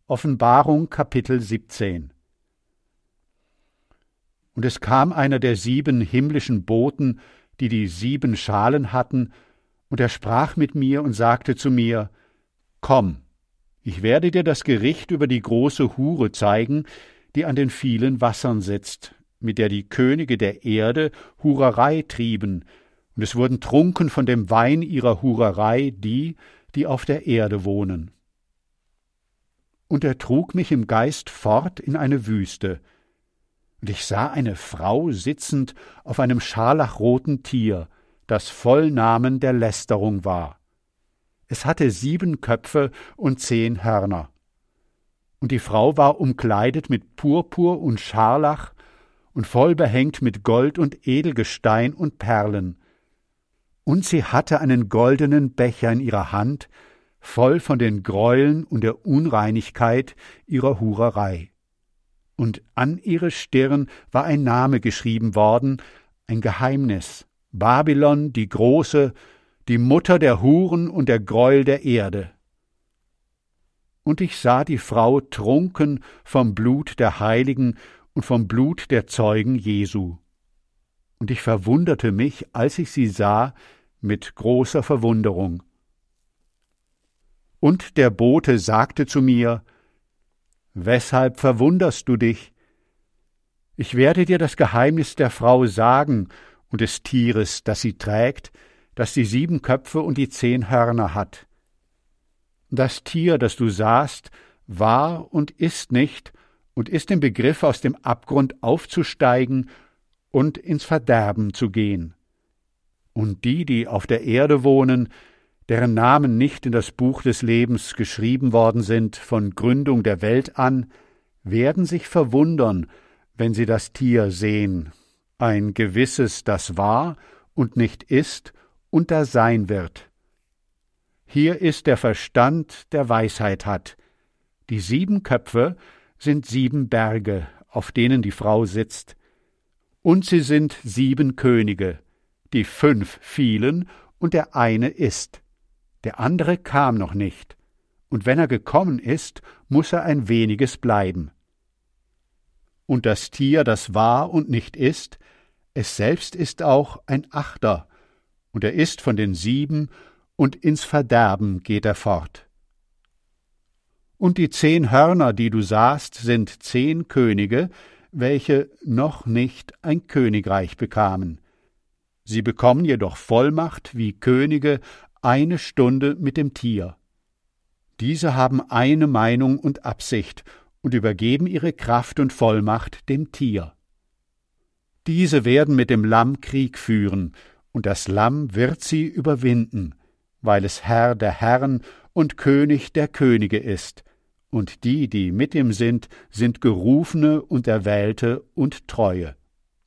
Offenbarung Kapitel 17. Und es kam einer der 7 himmlischen Boten, die die 7 Schalen hatten, und er sprach mit mir und sagte zu mir: Komm, ich werde dir das Gericht über die große Hure zeigen, die an den vielen Wassern sitzt, mit der die Könige der Erde Hurerei trieben, und es wurden trunken von dem Wein ihrer Hurerei die auf der Erde wohnen. Und er trug mich im Geist fort in eine Wüste, und ich sah eine Frau sitzend auf einem scharlachroten Tier, das voll Namen der Lästerung war. Es hatte 7 Köpfe und 10 Hörner. Und die Frau war umkleidet mit Purpur und Scharlach und voll behängt mit Gold und Edelgestein und Perlen. Und sie hatte einen goldenen Becher in ihrer Hand, voll von den Gräueln und der Unreinigkeit ihrer Hurerei. Und an ihre Stirn war ein Name geschrieben worden, ein Geheimnis: Babylon die Große, die Mutter der Huren und der Gräuel der Erde. Und ich sah die Frau trunken vom Blut der Heiligen und vom Blut der Zeugen Jesu. Und ich verwunderte mich, als ich sie sah, mit großer Verwunderung. Und der Bote sagte zu mir: Weshalb verwunderst du dich? Ich werde dir das Geheimnis der Frau sagen und des Tieres, das sie trägt, das die 7 Köpfe und die 10 Hörner hat. Das Tier, das du sahst, war und ist nicht und ist im Begriff, aus dem Abgrund aufzusteigen und ins Verderben zu gehen. Und die auf der Erde wohnen, deren Namen nicht in das Buch des Lebens geschrieben worden sind von Gründung der Welt an, werden sich verwundern, wenn sie das Tier sehen, ein gewisses, das war und nicht ist und da sein wird. Hier ist der Verstand, der Weisheit hat. Die 7 Köpfe sind 7 Berge, auf denen die Frau sitzt, und sie sind 7 Könige, die 5 fielen und der eine ist. Der andere kam noch nicht, und wenn er gekommen ist, muß er ein weniges bleiben. Und das Tier, das war und nicht ist, es selbst ist auch ein 8. Und er ist von den 7, und ins Verderben geht er fort. Und die 10 Hörner, die du sahst, sind 10 Könige, welche noch nicht ein Königreich bekamen. Sie bekommen jedoch Vollmacht wie Könige 1 Stunde mit dem Tier. Diese haben eine Meinung und Absicht und übergeben ihre Kraft und Vollmacht dem Tier. Diese werden mit dem Lamm Krieg führen, und das Lamm wird sie überwinden, weil es Herr der Herren und König der Könige ist, und die mit ihm sind Gerufene und Erwählte und Treue.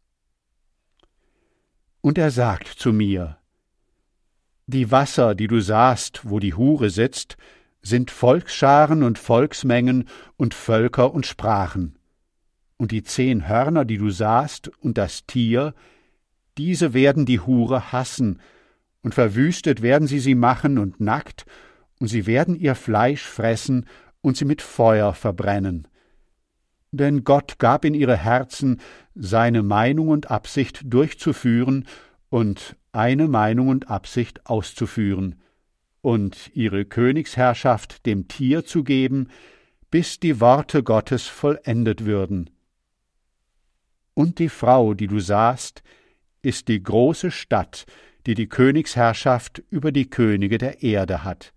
Und er sagt zu mir: Die Wasser, die du sahst, wo die Hure sitzt, sind Volksscharen und Volksmengen und Völker und Sprachen. Und die 10 Hörner, die du sahst, und das Tier, diese werden die Hure hassen, und verwüstet werden sie machen und nackt, und sie werden ihr Fleisch fressen und sie mit Feuer verbrennen. Denn Gott gab in ihre Herzen, seine Meinung und Absicht durchzuführen und eine Meinung und Absicht auszuführen und ihre Königsherrschaft dem Tier zu geben, bis die Worte Gottes vollendet würden. Und die Frau, die du sahst, ist die große Stadt, die die Königsherrschaft über die Könige der Erde hat.